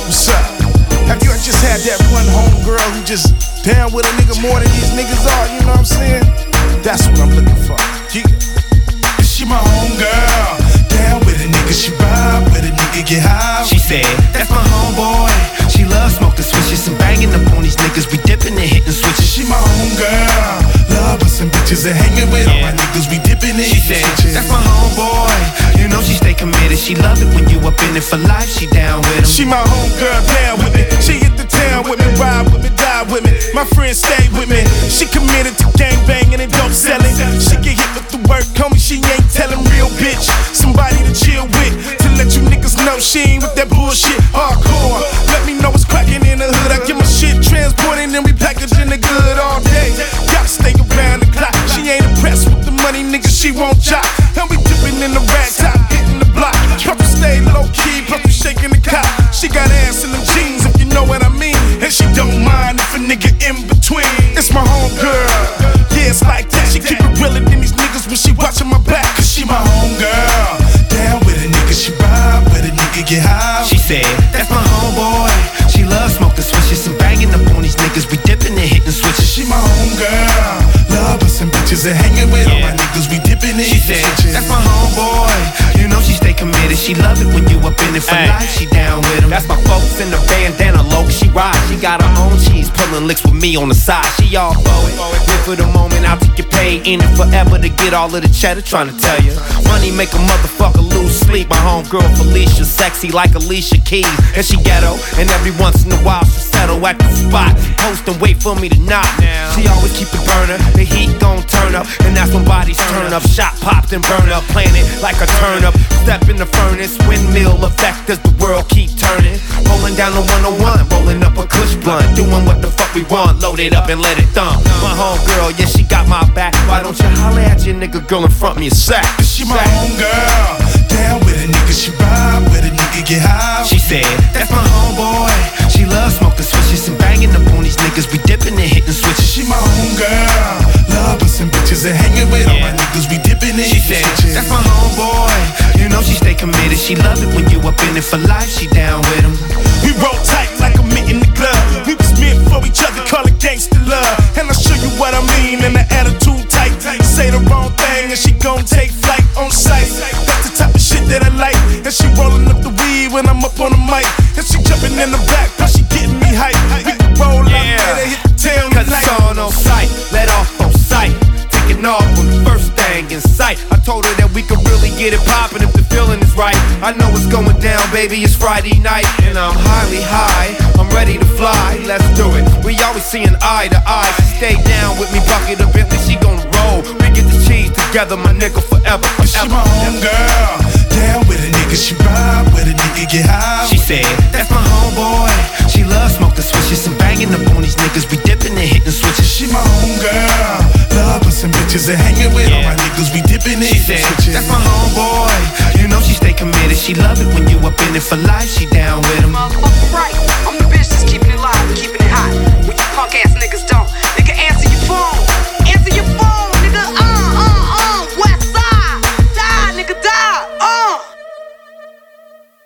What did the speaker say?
What's up? Have you just had that one homegirl who just down with a nigga more than these niggas are? You know what I'm saying? That's what I'm looking for. Yeah. She my homegirl, down with a nigga, she vibe with a nigga, get high. She said, that's my homeboy. She loves smoking switches and banging up on these niggas. We dipping and hitting switches. She my homegirl, love with some bitches and hanging with all my niggas. We dipping and hitting switches. That's my homeboy. You know she stay committed. She love it when you up in it for life. She down with him. She my homegirl, down with me. She hit the town with me, ride with me, die with me. My friends stay with me. She committed to gang banging and dope selling. She get hit with the work, homie. She ain't telling real bitch. Somebody to chill with, to let you niggas know she ain't with that bullshit. Hardcore. Let me know what's cracking in the hood. I get my shit transported and we packaging the good all day. Gotta stay around the clock. She ain't impressed with the money, niggas. She won't jock. And we dipping in the rag top, hitting the block. Purple stay low key, purple shaking the cop. She got ass in them jeans, if you know what I mean. And she don't mind if a nigga in between. It's my homegirl. Yeah, it's like that. She keep it realer than these niggas when she watching my back. Cause she my homegirl. Down with a nigga, she vibe with a nigga, get high. She said, that's my homeboy. She loves smoking switches and banging up on these niggas. We dipping and hitting switches. She my homegirl, love with some bitches and hanging with all my niggas. We dipping and hitting switches. That's my homeboy. You know she stay committed. She love it when you up in it for life. She down with him. That's my folks in the bandana low. She ride. She got her own cheese, pulling licks with me on the side. She all for it. Live for the moment, out to get paid. In it forever to get all of the cheddar. Trying to tell you, money make a motherfucker lose sleep. My homegirl Felicia, sexy like Alicia Keys, and she ghetto. And every once in a while she settle at the spot, post and wait for me to knock. She always keep it burner. The heat gon' turn up, and that's when bodies turn up. Shot popped and burn up, planet like a turnip. Step in the furnace, windmill effect as the world keep turning. Rolling down the 101, rolling up a kush blunt, doing what the fuck we want, load it up and let it thump. My homegirl, yeah, she got my back. Why don't you holler at your nigga girl in front of me a sack? She my homegirl, down with a nigga, she vibe with a nigga, get high. She said, that's my homeboy. She loves smoking switches and banging up on these niggas. We dipping and hitting switches. She my homegirl, love with some bitches and hanging with all my niggas. We dipping and hitting switches. That's my homeboy. You know she stay committed. She love it when you up in it for life. She down with him. We roll tight like a meet in the club. We was meant for each other, call it gangsta love. And I'll show you what I mean, and the attitude tight. Say the wrong thing and she gon' take flight on sight. That's the type of shit that I like. And she rolling up the weed when I'm up on the mic. And she jumping in the back, plus she getting me hype. We can roll up there, hit the town cause it's on sight, let off on sight. Taking off on the first thing in sight. I told her that we could really get it poppin' if the feeling is right. I know it's going down, baby, it's Friday night. And I'm highly high, I'm ready to fly. Let's do it, we always seeing eye to eye. She stay down with me, bucket of Bentley, she gon' roll. We get the cheese together, my nigga, forever. She my homegirl, down with a nigga, she vibe with a nigga, get high. She said, that's my homeboy. She loves smoking switches and banging up on these niggas. We dipping and hitting switches. She my homegirl, love with some bitches and hanging with all my niggas. We dipping and hitting switches. That's my homeboy. You know she stay committed. She love it when you up in it for life. She down with him. Motherfucker right, I'm the bitch that's keeping it live.